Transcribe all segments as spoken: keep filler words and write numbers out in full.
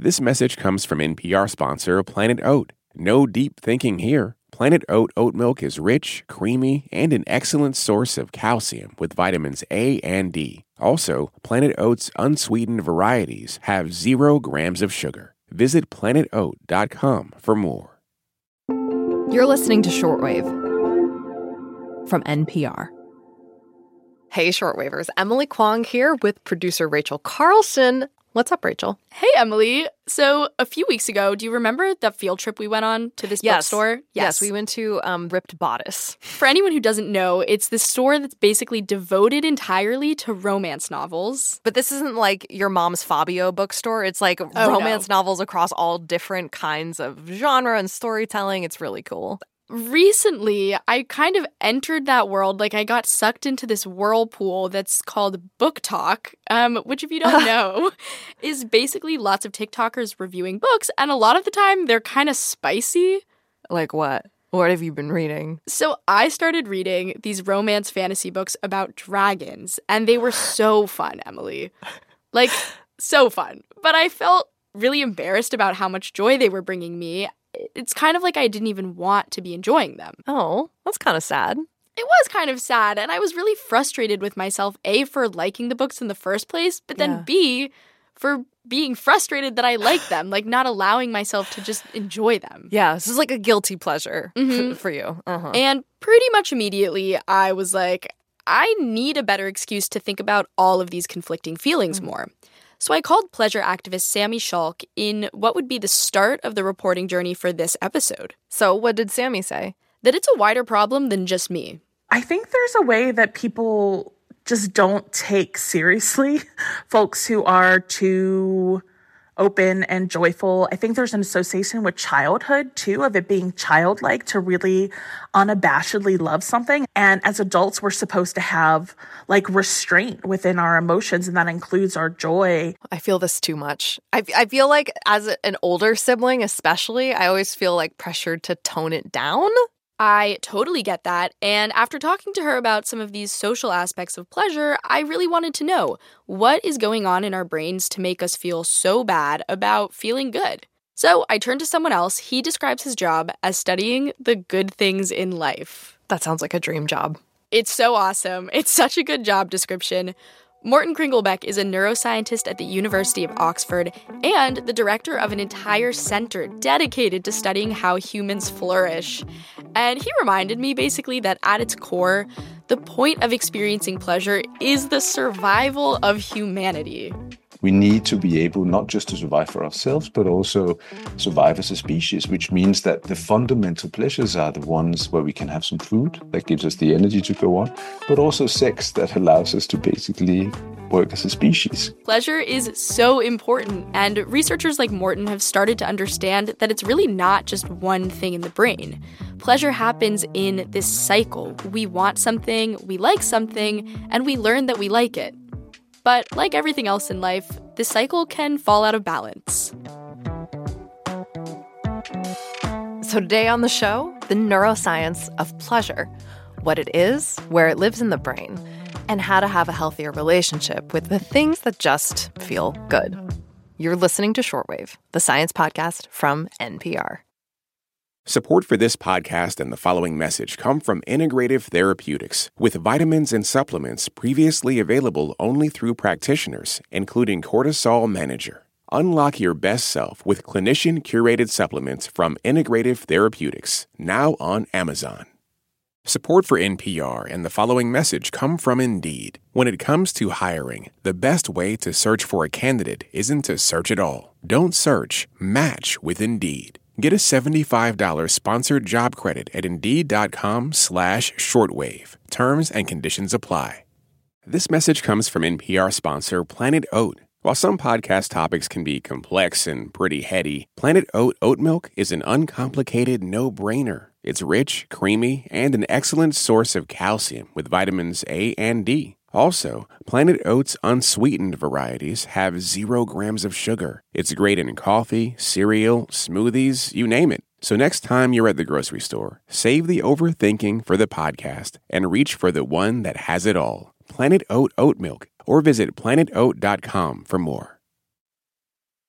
This message comes from N P R sponsor Planet Oat. No deep thinking here. Planet Oat oat milk is rich, creamy, and an excellent source of calcium with vitamins A and D. Also, Planet Oat's unsweetened varieties have zero grams of sugar. Visit planet oat dot com for more. You're listening to Shortwave from N P R. Hey, Shortwavers. Emily Kwong here with producer Rachel Carlson. What's up, Rachel? Hey, Emily. So a few weeks ago, do you remember that field trip we went on to this yes. bookstore? Yes. yes, we went to um, Ripped Bodice. For anyone who doesn't know, it's this store that's basically devoted entirely to romance novels. But this isn't like your mom's Fabio bookstore. It's like oh, romance no. novels across all different kinds of genre and storytelling. It's really cool. Recently, I kind of entered that world, like I got sucked into this whirlpool that's called Book Talk, um, which if you don't know, is basically lots of TikTokers reviewing books, and a lot of the time they're kind of spicy. Like what? What have you been reading? So I started reading these romance fantasy books about dragons, and they were so fun, Emily. Like, so fun. But I felt really embarrassed about how much joy they were bringing me. It's kind of like I didn't even want to be enjoying them. Oh, that's kind of sad. It was kind of sad, and I was really frustrated with myself, A, for liking the books in the first place, but then yeah. B, for being frustrated that I liked them, like not allowing myself to just enjoy them. Yeah, this is like a guilty pleasure mm-hmm. for you. Uh-huh. And pretty much immediately, I was like, I need a better excuse to think about all of these conflicting feelings mm-hmm. more. So I called pleasure activist Sammy Schalk in what would be the start of the reporting journey for this episode. So what did Sammy say? That it's a wider problem than just me. I think there's a way that people just don't take seriously folks who are too open and joyful. I think there's an association with childhood, too, of it being childlike to really unabashedly love something. And as adults, we're supposed to have like restraint within our emotions, and that includes our joy. I feel this too much. I, I feel like as an older sibling, especially, I always feel like pressured to tone it down. I totally get that, and after talking to her about some of these social aspects of pleasure, I really wanted to know, what is going on in our brains to make us feel so bad about feeling good? So I turned to someone else. He describes his job as studying the good things in life. That sounds like a dream job. It's so awesome. It's such a good job description. Morton Kringlebeck is a neuroscientist at the University of Oxford and the director of an entire center dedicated to studying how humans flourish. And he reminded me basically that at its core, the point of experiencing pleasure is the survival of humanity. We need to be able not just to survive for ourselves, but also survive as a species, which means that the fundamental pleasures are the ones where we can have some food that gives us the energy to go on, but also sex that allows us to basically work as a species. Pleasure is so important, and researchers like Morton have started to understand that it's really not just one thing in the brain. Pleasure happens in this cycle. We want something, we like something, and we learn that we like it. But like everything else in life, this cycle can fall out of balance. So today on the show, the neuroscience of pleasure, what it is, where it lives in the brain, and how to have a healthier relationship with the things that just feel good. You're listening to Shortwave, the science podcast from N P R. Support for this podcast and the following message come from Integrative Therapeutics, with vitamins and supplements previously available only through practitioners, including Cortisol Manager. Unlock your best self with clinician-curated supplements from Integrative Therapeutics, now on Amazon. Support for N P R and the following message come from Indeed. When it comes to hiring, the best way to search for a candidate isn't to search at all. Don't search, match with Indeed. Get a seventy-five dollars sponsored job credit at Indeed.com slash shortwave. Terms and conditions apply. This message comes from N P R sponsor Planet Oat. While some podcast topics can be complex and pretty heady, Planet Oat oat milk is an uncomplicated no-brainer. It's rich, creamy, and an excellent source of calcium with vitamins A and D. Also, Planet Oat's unsweetened varieties have zero grams of sugar. It's great in coffee, cereal, smoothies, you name it. So next time you're at the grocery store, save the overthinking for the podcast and reach for the one that has it all. Planet Oat oat milk, or visit planet oat dot com for more.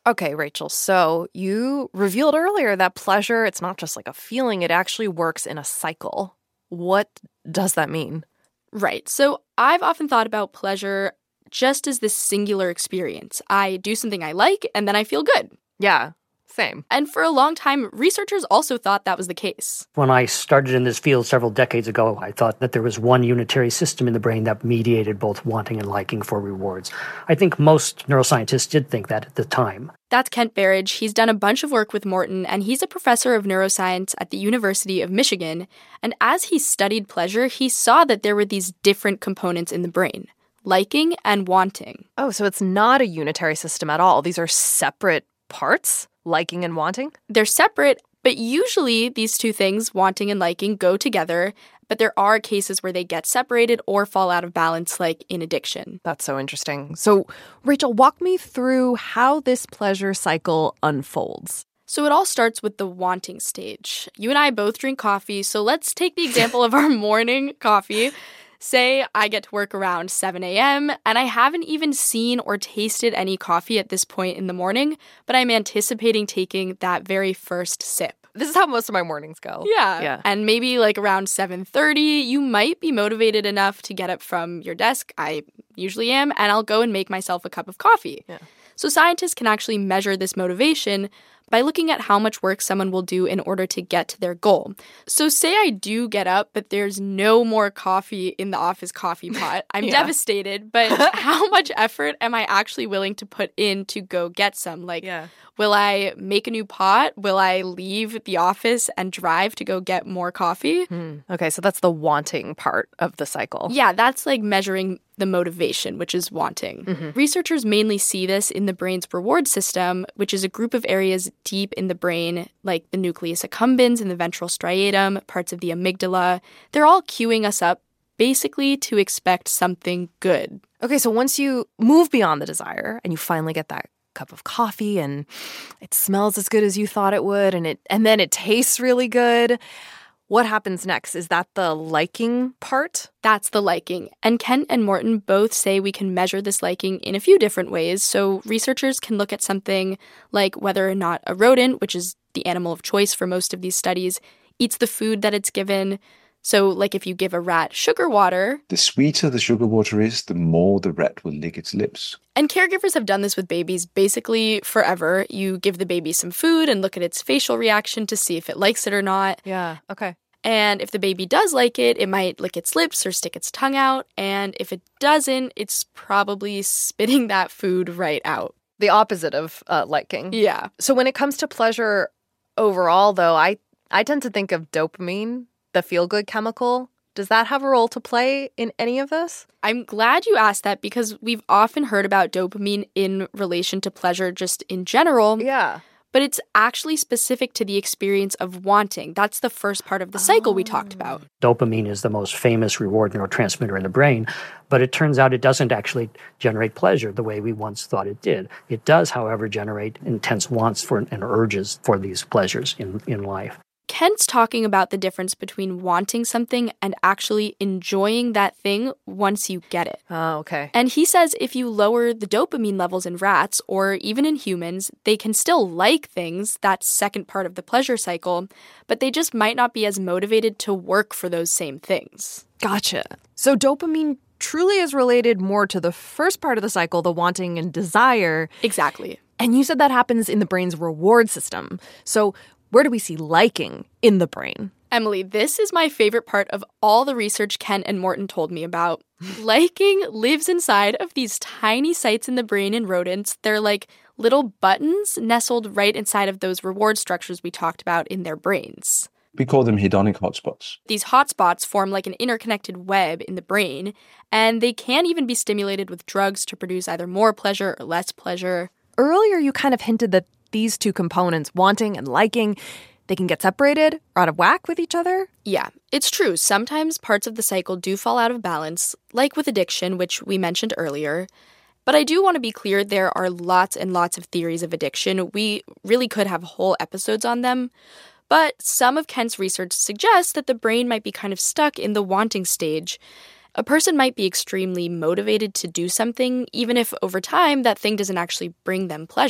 Okay, Rachel, so you revealed earlier that pleasure, it's not just like a feeling, it actually works in a cycle. What does that mean? Right. So I've often thought about pleasure just as this singular experience. I do something I like, and then I feel good. Yeah, same. And for a long time, researchers also thought that was the case. When I started in this field several decades ago, I thought that there was one unitary system in the brain that mediated both wanting and liking for rewards. I think most neuroscientists did think that at the time. That's Kent Berridge. He's done a bunch of work with Morton, and he's a professor of neuroscience at the University of Michigan. And as he studied pleasure, he saw that there were these different components in the brain, liking and wanting. Oh, so it's not a unitary system at all. These are separate parts? Liking and wanting? They're separate, but usually these two things, wanting and liking, go together. But there are cases where they get separated or fall out of balance, like in addiction. That's so interesting. So, Rachel, walk me through how this pleasure cycle unfolds. So it all starts with the wanting stage. You and I both drink coffee, so let's take the example of our morning coffee. Say I get to work around seven a.m. and I haven't even seen or tasted any coffee at this point in the morning, but I'm anticipating taking that very first sip. This is how most of my mornings go. Yeah. Yeah. And maybe like around seven thirty, you might be motivated enough to get up from your desk. I usually am, and I'll go and make myself a cup of coffee. Yeah. So scientists can actually measure this motivation by looking at how much work someone will do in order to get to their goal. So say I do get up, but there's no more coffee in the office coffee pot. I'm Yeah. devastated, but how much effort am I actually willing to put in to go get some? Like, Yeah. will I make a new pot? Will I leave the office and drive to go get more coffee? Hmm. Okay, so that's the wanting part of the cycle. Yeah, that's like measuring the motivation, which is wanting. Mm-hmm. Researchers mainly see this in the brain's reward system, which is a group of areas deep in the brain, like the nucleus accumbens and the ventral striatum, parts of the amygdala. They're all cueing us up basically to expect something good. Okay, so once you move beyond the desire and you finally get that cup of coffee and it smells as good as you thought it would and it and then it tastes really good, what happens next? Is that the liking part? That's the liking. And Kent and Morton both say we can measure this liking in a few different ways. So researchers can look at something like whether or not a rodent, which is the animal of choice for most of these studies, eats the food that it's given. So like if you give a rat sugar water. The sweeter the sugar water is, the more the rat will lick its lips. And caregivers have done this with babies basically forever. You give the baby some food and look at its facial reaction to see if it likes it or not. Yeah, okay. And if the baby does like it, it might lick its lips or stick its tongue out. And if it doesn't, it's probably spitting that food right out. The opposite of uh, liking. Yeah. So when it comes to pleasure overall, though, I, I tend to think of dopamine, the feel-good chemical. Does that have a role to play in any of this? I'm glad you asked that because we've often heard about dopamine in relation to pleasure just in general. Yeah. But it's actually specific to the experience of wanting. That's the first part of the cycle oh. we talked about. Dopamine is the most famous reward neurotransmitter in the brain, but it turns out it doesn't actually generate pleasure the way we once thought it did. It does, however, generate intense wants for and urges for these pleasures in, in life. Kent's talking about the difference between wanting something and actually enjoying that thing once you get it. Oh, okay. And he says if you lower the dopamine levels in rats or even in humans, they can still like things, that second part of the pleasure cycle, but they just might not be as motivated to work for those same things. Gotcha. So dopamine truly is related more to the first part of the cycle, the wanting and desire. Exactly. And you said that happens in the brain's reward system. So where do we see liking in the brain? Emily, this is my favorite part of all the research Kent and Morton told me about. Liking lives inside of these tiny sites in the brain in rodents. They're like little buttons nestled right inside of those reward structures we talked about in their brains. We call them hedonic hotspots. These hotspots form like an interconnected web in the brain, and they can even be stimulated with drugs to produce either more pleasure or less pleasure. Earlier, you kind of hinted that these two components, wanting and liking, they can get separated or out of whack with each other? Yeah, it's true. Sometimes parts of the cycle do fall out of balance, like with addiction, which we mentioned earlier. But I do want to be clear, there are lots and lots of theories of addiction. We really could have whole episodes on them. But some of Kent's research suggests that the brain might be kind of stuck in the wanting stage. A person might be extremely motivated to do something, even if over time that thing doesn't actually bring them pleasure.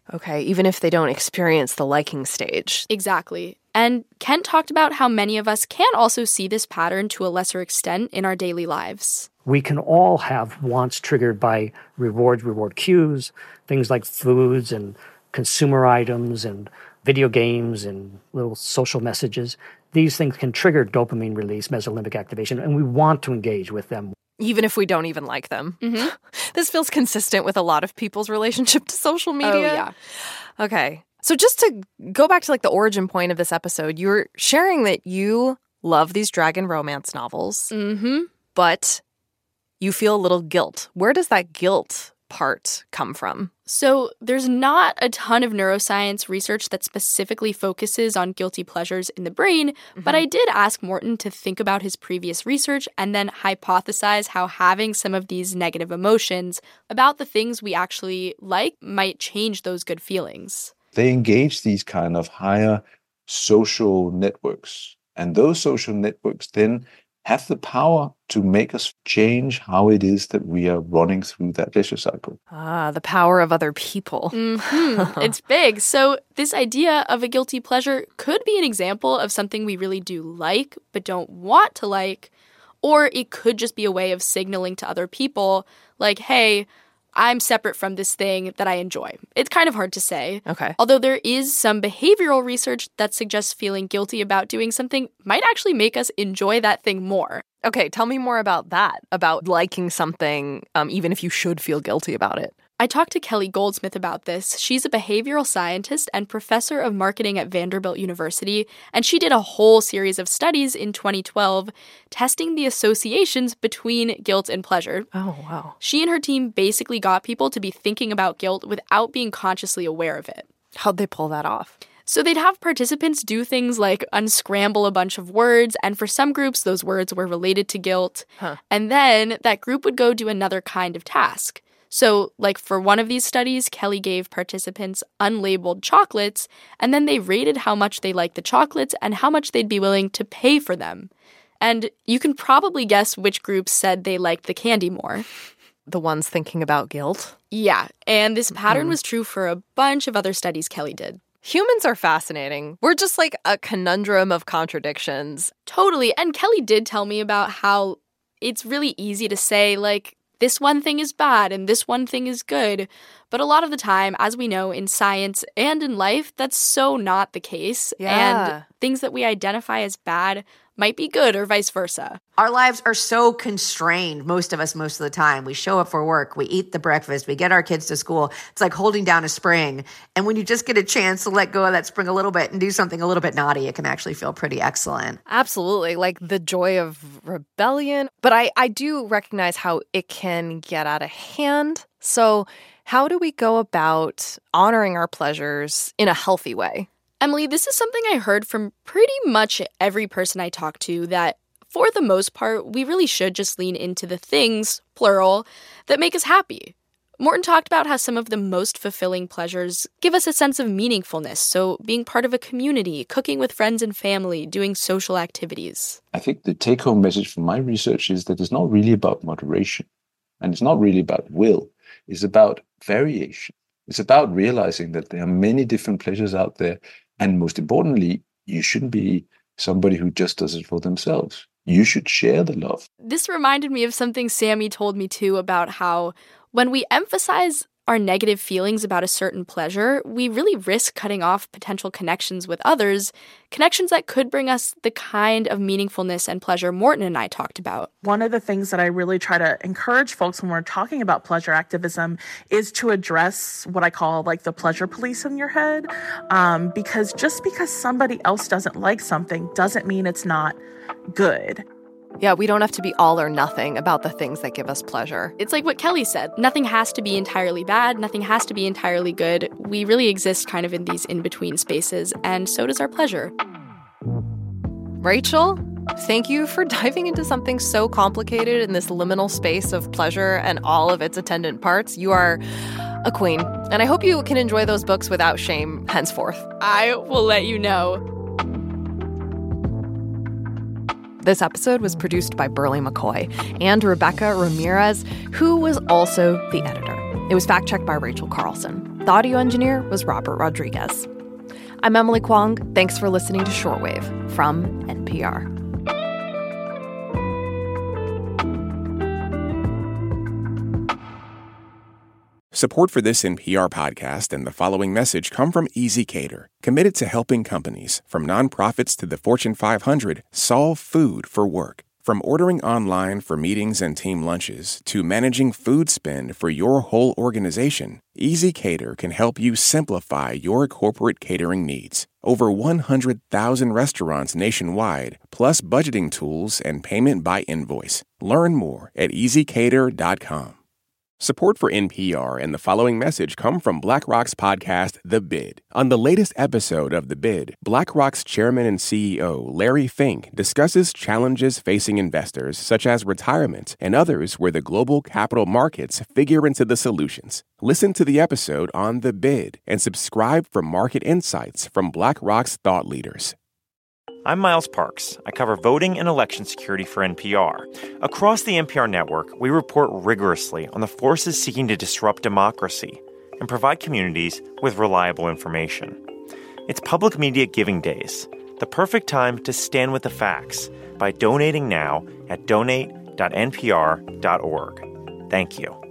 Okay, even if they don't experience the liking stage. Exactly. And Kent talked about how many of us can also see this pattern to a lesser extent in our daily lives. We can all have wants triggered by reward, reward cues, things like foods and consumer items and video games and little social messages. These things can trigger dopamine release, mesolimbic activation, and we want to engage with them. Even if we don't even like them. Mm-hmm. This feels consistent with a lot of people's relationship to social media. Oh, yeah. Okay. So just to go back to like the origin point of this episode, you were sharing that you love these dragon romance novels, Mm-hmm. but you feel a little guilt. Where does that guilt part come from? So there's not a ton of neuroscience research that specifically focuses on guilty pleasures in the brain, mm-hmm. but I did ask Morton to think about his previous research and then hypothesize how having some of these negative emotions about the things we actually like might change those good feelings. They engage these kind of higher social networks, and those social networks then have the power to make us change how it is that we are running through that pleasure cycle. Ah, the power of other people. Mm-hmm. It's big. So this idea of a guilty pleasure could be an example of something we really do like but don't want to like, or it could just be a way of signaling to other people, like, hey, I'm separate from this thing that I enjoy. It's kind of hard to say. Okay. Although there is some behavioral research that suggests feeling guilty about doing something might actually make us enjoy that thing more. Okay, tell me more about that, about liking something, um, even if you should feel guilty about it. I talked to Kelly Goldsmith about this. She's a behavioral scientist and professor of marketing at Vanderbilt University, and she did a whole series of studies in twenty twelve testing the associations between guilt and pleasure. Oh, wow. She and her team basically got people to be thinking about guilt without being consciously aware of it. How'd they pull that off? So they'd have participants do things like unscramble a bunch of words, and for some groups, those words were related to guilt. Huh. And then that group would go do another kind of task. So, like for one of these studies, Kelly gave participants unlabeled chocolates, and then they rated how much they liked the chocolates and how much they'd be willing to pay for them. And you can probably guess which group said they liked the candy more. The ones thinking about guilt? Yeah, and this pattern Mm-hmm. was true for a bunch of other studies Kelly did. Humans are fascinating. We're just like a conundrum of contradictions. Totally, and Kelly did tell me about how it's really easy to say, like, this one thing is bad and this one thing is good. But a lot of the time, as we know in science and in life, that's so not the case. Yeah. And things that we identify as bad might be good or vice versa. Our lives are so constrained, most of us, most of the time. We show up for work, we eat the breakfast, we get our kids to school. It's like holding down a spring. And when you just get a chance to let go of that spring a little bit and do something a little bit naughty, it can actually feel pretty excellent. Absolutely. Like the joy of rebellion. But I, I do recognize how it can get out of hand. So how do we go about honoring our pleasures in a healthy way? Emily, this is something I heard from pretty much every person I talked to, that for the most part, we really should just lean into the things, plural, that make us happy. Morton talked about how some of the most fulfilling pleasures give us a sense of meaningfulness. So being part of a community, cooking with friends and family, doing social activities. I think the take-home message from my research is that it's not really about moderation, and it's not really about will. It's about variation. It's about realizing that there are many different pleasures out there. And most importantly, you shouldn't be somebody who just does it for themselves. You should share the love. This reminded me of something Sammy told me too, about how when we emphasize our negative feelings about a certain pleasure, we really risk cutting off potential connections with others, connections that could bring us the kind of meaningfulness and pleasure Morton and I talked about. One of the things that I really try to encourage folks when we're talking about pleasure activism is to address what I call like the pleasure police in your head. Um, because just because somebody else doesn't like something doesn't mean it's not good. Yeah, we don't have to be all or nothing about the things that give us pleasure. It's like what Kelly said. Nothing has to be entirely bad. Nothing has to be entirely good. We really exist kind of in these in-between spaces, and so does our pleasure. Rachel, thank you for diving into something so complicated in this liminal space of pleasure and all of its attendant parts. You are a queen, and I hope you can enjoy those books without shame henceforth. I will let you know. This episode was produced by Burley McCoy and Rebecca Ramirez, who was also the editor. It was fact-checked by Rachel Carlson. The audio engineer was Robert Rodriguez. I'm Emily Kwong. Thanks for listening to Shortwave from N P R. Support for this N P R podcast and the following message come from ezCater, committed to helping companies, from nonprofits to the Fortune five hundred, solve food for work. From ordering online for meetings and team lunches to managing food spend for your whole organization, ezCater can help you simplify your corporate catering needs. Over one hundred thousand restaurants nationwide, plus budgeting tools and payment by invoice. Learn more at easy cater dot com. Support for N P R and the following message come from BlackRock's podcast, The Bid. On the latest episode of The Bid, BlackRock's chairman and C E O, Larry Fink, discusses challenges facing investors such as retirement and others where the global capital markets figure into the solutions. Listen to the episode on The Bid and subscribe for market insights from BlackRock's thought leaders. I'm Miles Parks. I cover voting and election security for N P R. Across the N P R network, we report rigorously on the forces seeking to disrupt democracy and provide communities with reliable information. It's Public Media Giving Days, the perfect time to stand with the facts by donating now at donate dot n p r dot org. Thank you.